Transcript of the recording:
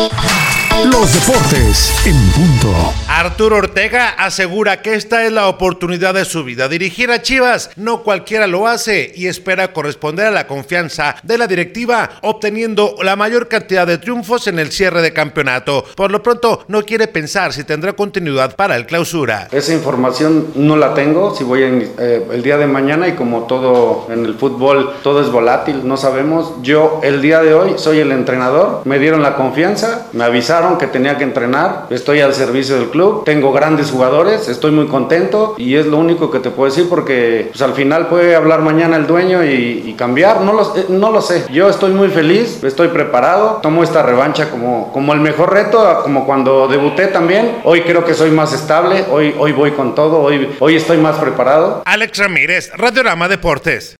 Los deportes en punto. Arturo Ortega asegura que esta es la oportunidad de su vida. Dirigir a Chivas, no cualquiera lo hace y espera corresponder a la confianza de la directiva, obteniendo la mayor cantidad de triunfos en el cierre de campeonato. Por lo pronto, no quiere pensar si tendrá continuidad para el Clausura. Esa información no la tengo, si voy el día de mañana, y como todo en el fútbol, todo es volátil, no sabemos. Yo el día de hoy soy el entrenador, me dieron la confianza, me avisaron que tenía que entrenar, estoy al servicio del club, tengo grandes jugadores, estoy muy contento y es lo único que te puedo decir, porque pues, al final puede hablar mañana el dueño y cambiar, no lo sé. Yo estoy muy feliz, estoy preparado, tomo esta revancha como el mejor reto, como cuando debuté también. Hoy creo que soy más estable, hoy voy con todo, hoy estoy más preparado. Alex Ramírez, Radiorama Deportes.